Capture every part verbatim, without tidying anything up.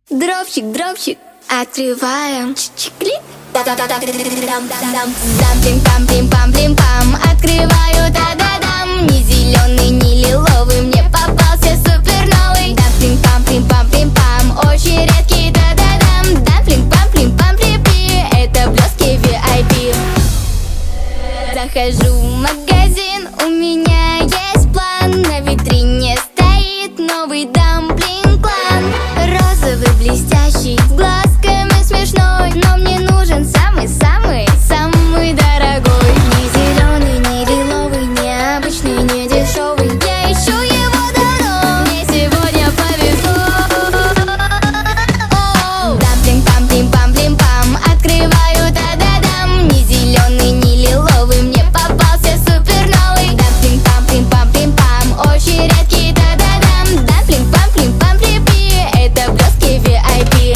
Дропчик, дропчик, открываем. Чик-чик-клик. Дамплинг, пам-плим, пам-плим, пам. Открываю, та-да-дам. Ни зеленый, ни лиловый, мне попался супер новый. Дамплинг, пам-плим, пам-плим, пам. Очень редкий, та-да-дам. Дамплинг, пам-плим, пам-плим-пи. Это блески ви ай пи. Захожу в магазин, у меня есть план. На витрине стоит новый дамплинг клан. Розовый, блестящий, с глазками смешной. Но мне нужен самый-самый, самый дорогой. Не зеленый, не лиловый, не обычный, не дешевый. Я ищу его давно, мне сегодня повезло. Дамплинг, пам-плим, пам-плим, пам. Открываю, та-да-дам. Не зеленый, не лиловый, мне попался супер новый. Дамплинг, пам-плим, пам-плим, пам. Очень редкий, та-да-дам. Дамплинг, пам-плим, пам-плим-пи. Это блески ви ай пи.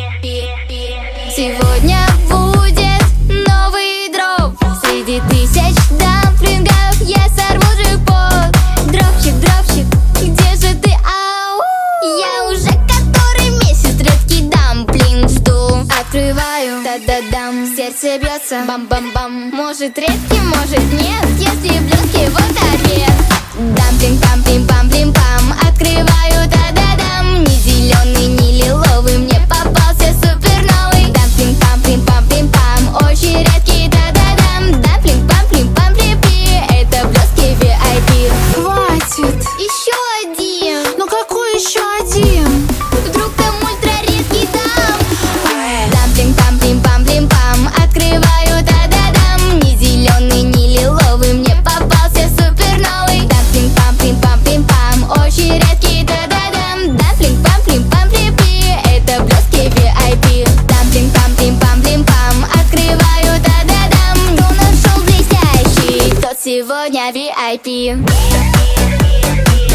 Сегодня будет новый дроп. Среди тысяч дамплингов я сорву джекпот. Дропчик, дропчик, где же ты, ау? Я уже который месяц редкий дамплинг жду. Открываю, да-да-дам. Сердце бьется, бам-бам-бам. Может редкий, может нет. Если блески, вот ответ. Дамплинг, пам-плим, пам-плим, пам. Открываю, да-да-дам. Ни зеленый, ни лиловый, мне попался супер новый. Дамплинг, пам-плим, пам-плим, пам. Очень редкий, да-да-дам. Дамплинг, пам-плим, пам-плим-пи. Это блески ви ай пи. Хватит. Еще один. Ну какой еще один? Вдруг там ультра редкий дам. Дамплинг, пам-плим, пам-плим, пам. Открываю, да-да-дам. Ни зеленый, ни лиловый, мне попался супер новый. Дамплинг, пам-плим, пам-плим, пам. Очень редкий, да-да-дам. Дамплинг, пам-плим, пам-плим-пи. Это блески ви ай пи. Дамплинг, пам-плим, пам-плим, пам. Открываю, да-да-дам. Кто нашел блестящий, тот сегодня ви ай пи.